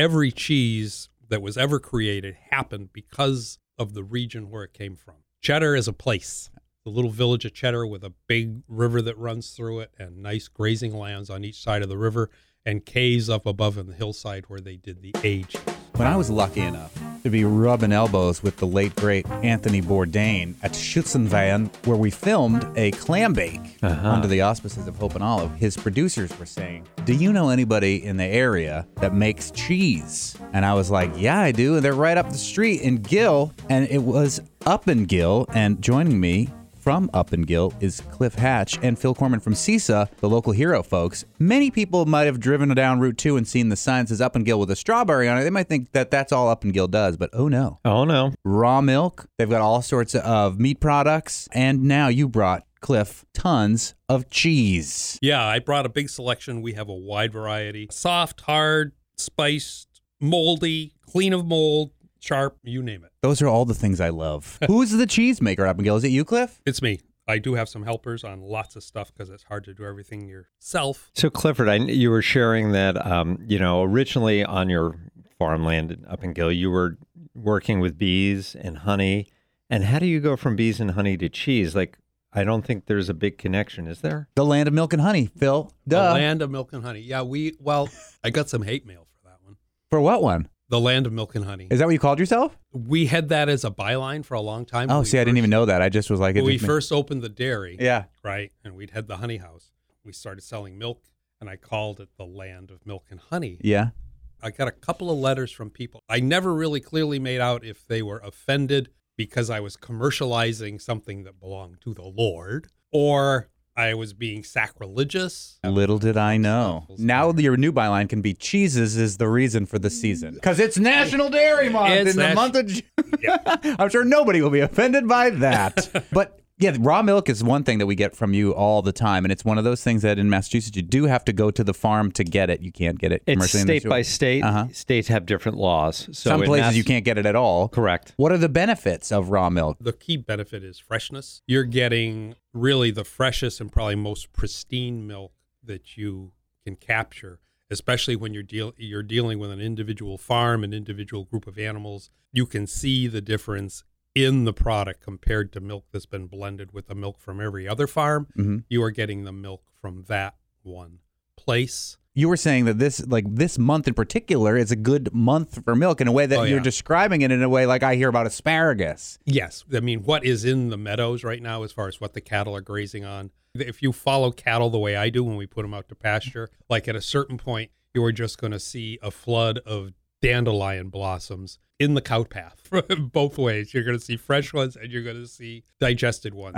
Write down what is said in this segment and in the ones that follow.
every cheese that was ever created happened because of the region where it came from. Cheddar is a place. The little village of Cheddar with a big river that runs through it and nice grazing lands on each side of the river and caves up above in the hillside where they did the age. When I was lucky enough to be rubbing elbows with the late, great Anthony Bourdain at Schützenverein, where we filmed a clam bake under the auspices of Hope and Olive, his producers were saying, do you know anybody in the area that makes cheese? And I was like, yeah, I do. And they're right up the street in Gill. And it was up in Gill. And joining me from Up in Gill is Cliff Hatch and Phil Corman from CISA, the local hero folks. Many people might have driven down Route 2 and seen the sign that says Up in Gill with a strawberry on it. They might think that that's all Up in Gill does, but oh no. Oh no. Raw milk. They've got all sorts of meat products. And now you brought, Cliff, tons of cheese. Yeah, I brought a big selection. We have a wide variety. Soft, hard, spiced, moldy, clean of mold, sharp, you name it. Those are all the things I love. Who's the cheese maker up in Gill? Is it you, Cliff? It's me. I do have some helpers on lots of stuff because it's hard to do everything yourself. So, Clifford, you were sharing that, originally on your farmland up in Gill, you were working with bees and honey. And how do you go from bees and honey to cheese? Like, I don't think there's a big connection, is there? The land of milk and honey, Phil. Duh. The land of milk and honey. Yeah, I got some hate mail for that one. For what one? The land of milk and honey. Is that what you called yourself? We had that as a byline for a long time. Oh, see, I didn't even know that. I just was like... When we first opened the dairy, yeah, right, and we'd had the honey house. We started selling milk, and I called it the land of milk and honey. Yeah. I got a couple of letters from people. I never really clearly made out if they were offended because I was commercializing something that belonged to the Lord, or I was being sacrilegious. Little did I know. Now your new byline can be cheeses is the reason for the season. Because it's National Dairy Month in the month of June. Yeah. I'm sure nobody will be offended by that. But yeah, raw milk is one thing that we get from you all the time. And it's one of those things that in Massachusetts, you do have to go to the farm to get it. You can't get it commercially. It's state by state. States have different laws. So some places you can't get it at all. Correct. What are the benefits of raw milk? The key benefit is freshness. You're getting really the freshest and probably most pristine milk that you can capture, especially when you're dealing with an individual farm, an individual group of animals. You can see the difference in the product compared to milk that's been blended with the milk from every other farm. Mm-hmm. You are getting the milk from that one place. You were saying that this month in particular is a good month for milk in a way that you're describing it in a way like I hear about asparagus. Yes. I mean, what is in the meadows right now as far as what the cattle are grazing on? If you follow cattle the way I do when we put them out to pasture, like at a certain point, you are just going to see a flood of dandelion blossoms in the cow path both ways. You're going to see fresh ones and you're going to see digested ones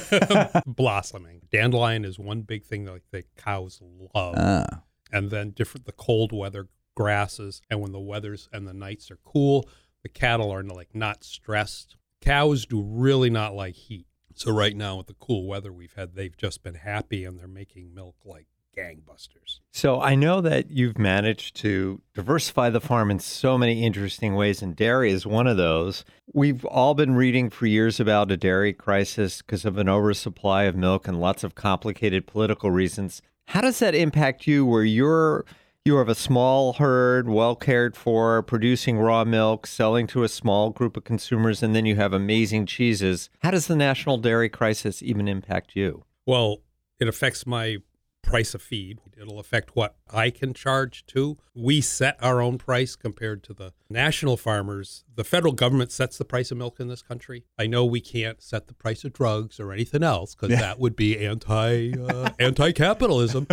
blossoming. Dandelion is one big thing that the cows love. And then the cold weather grasses. And when the weathers and the nights are cool, the cattle are not stressed. Cows do really not like heat. So right now with the cool weather we've had, they've just been happy and they're making milk like gangbusters. So I know that you've managed to diversify the farm in so many interesting ways, and dairy is one of those. We've all been reading for years about a dairy crisis because of an oversupply of milk and lots of complicated political reasons. How does that impact you where you have a small herd, well cared for, producing raw milk, selling to a small group of consumers, and then you have amazing cheeses? How does the national dairy crisis even impact you? Well, it affects my price of feed. It'll affect what I can charge too. We set our own price compared to the national farmers. The federal government sets the price of milk in this country. I know we can't set the price of drugs or anything else because that would be anti-capitalism.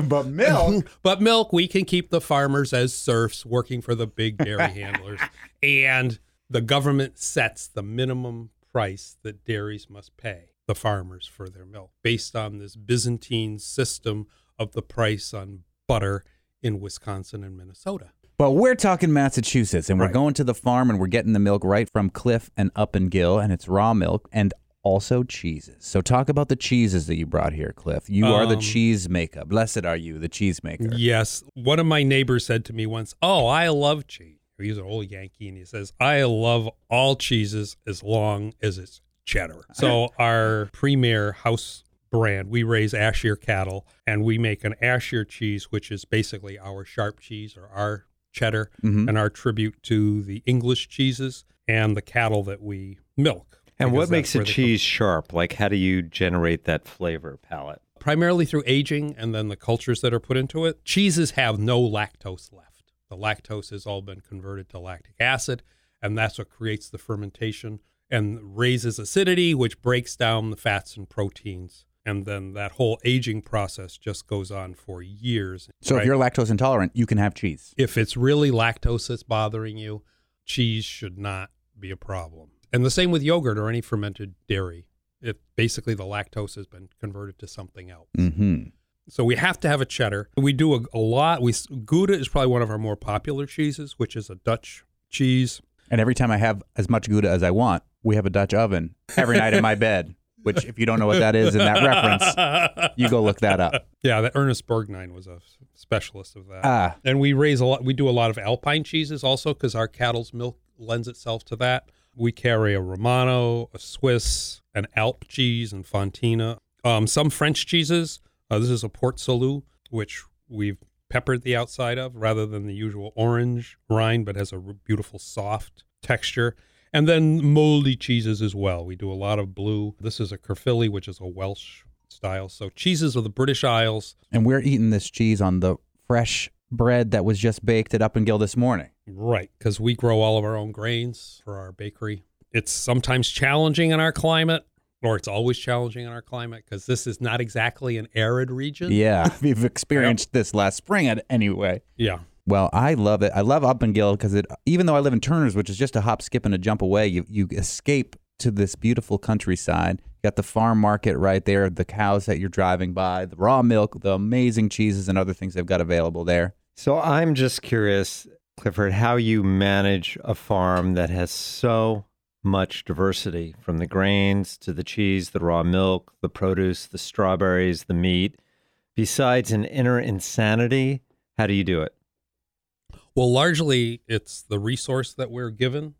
But milk, we can keep the farmers as serfs working for the big dairy handlers. And the government sets the minimum price that dairies must pay the farmers for their milk based on this Byzantine system of the price on butter in Wisconsin and Minnesota. But we're talking Massachusetts, and we're going to the farm, and we're getting the milk right from Cliff and Up in Gill, and it's raw milk and also cheeses. So talk about the cheeses that you brought here, Cliff. You are the cheese maker. Blessed are you, the cheese maker. Yes. One of my neighbors said to me once, I love cheese. He's an old Yankee, and he says, I love all cheeses as long as it's cheddar. So our premier house brand, we raise Ashir cattle, and we make an Ashir cheese, which is basically our sharp cheese or our cheddar, and our tribute to the English cheeses and the cattle that we milk. And what makes a cheese sharp? Like, how do you generate that flavor palette? Primarily through aging and then the cultures that are put into it. Cheeses have no lactose left. The lactose has all been converted to lactic acid, and that's what creates the fermentation and raises acidity, which breaks down the fats and proteins. And then that whole aging process just goes on for years. So if you're lactose intolerant, you can have cheese. If it's really lactose that's bothering you, cheese should not be a problem. And the same with yogurt or any fermented dairy. Basically, the lactose has been converted to something else. Mm-hmm. So we have to have a cheddar. We do a lot. Gouda is probably one of our more popular cheeses, which is a Dutch cheese. And every time I have as much Gouda as I want, we have a Dutch oven every night in my bed. Which, if you don't know what that is in that reference, you go look that up. Yeah, that Ernest Borgnine was a specialist of that. And we do a lot of Alpine cheeses also because our cattle's milk lends itself to that. We carry a Romano, a Swiss, an Alp cheese, and Fontina. Some French cheeses. This is a Port Salut, which we've peppered the outside of rather than the usual orange rind, but has a beautiful soft texture. And then moldy cheeses as well. We do a lot of blue. This is a Caerphilly, which is a Welsh style. So cheeses of the British Isles. And we're eating this cheese on the fresh bread that was just baked at Up and Gill this morning. Right, because we grow all of our own grains for our bakery. It's sometimes challenging in our climate, or it's always challenging in our climate, because this is not exactly an arid region. Yeah, we've experienced this last spring anyway. Yeah. Well, I love it. I love Up and Gill because even though I live in Turner's, which is just a hop, skip, and a jump away, you escape to this beautiful countryside. You got the farm market right there, the cows that you're driving by, the raw milk, the amazing cheeses and other things they've got available there. So I'm just curious, Clifford, how you manage a farm that has so much diversity, from the grains to the cheese, the raw milk, the produce, the strawberries, the meat. Besides an inner insanity, how do you do it? Well, largely it's the resource that we're given.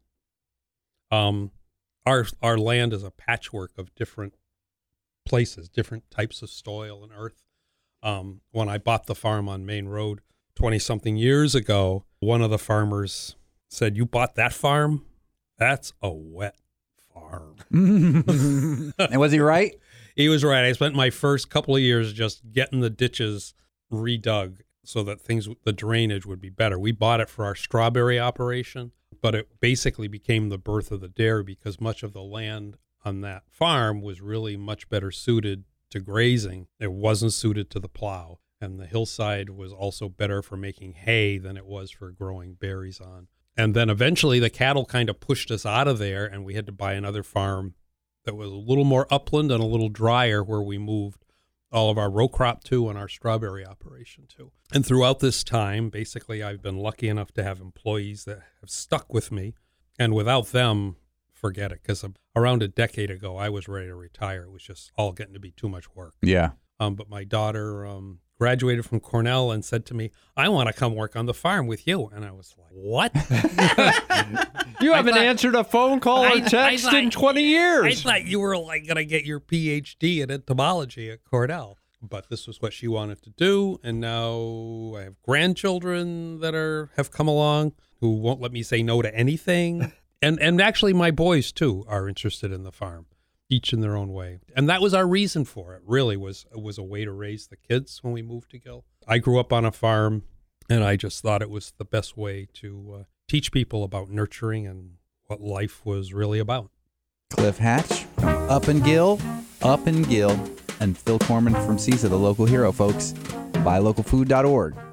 Our land is a patchwork of different places, different types of soil and earth. When I bought the farm on Main Road 20-something years ago, one of the farmers said, "You bought that farm? That's a wet farm." And was he right? He was right. I spent my first couple of years just getting the ditches redug so that the drainage would be better. We bought it for our strawberry operation, but it basically became the birth of the dairy because much of the land on that farm was really much better suited to grazing. It wasn't suited to the plow. And the hillside was also better for making hay than it was for growing berries on. And then eventually the cattle kind of pushed us out of there, and we had to buy another farm that was a little more upland and a little drier, where we moved all of our row crop to and our strawberry operation to. And throughout this time, basically, I've been lucky enough to have employees that have stuck with me. And without them, forget it. Because around a decade ago, I was ready to retire. It was just all getting to be too much work. Yeah. But my daughter graduated from Cornell and said to me, "I want to come work on the farm with you." And I was like, "What?" You haven't answered a phone call or text in 20 years. I thought you were like going to get your PhD in entomology at Cornell. But this was what she wanted to do. And now I have grandchildren that have come along who won't let me say no to anything. And actually my boys, too, are interested in the farm, each in their own way. And that was our reason for it, really, was a way to raise the kids when we moved to Gill. I grew up on a farm, and I just thought it was the best way to teach people about nurturing and what life was really about. Cliff Hatch from Up and Gill, and Phil Corman from CISA, the local hero, folks. BuyLocalFood.org.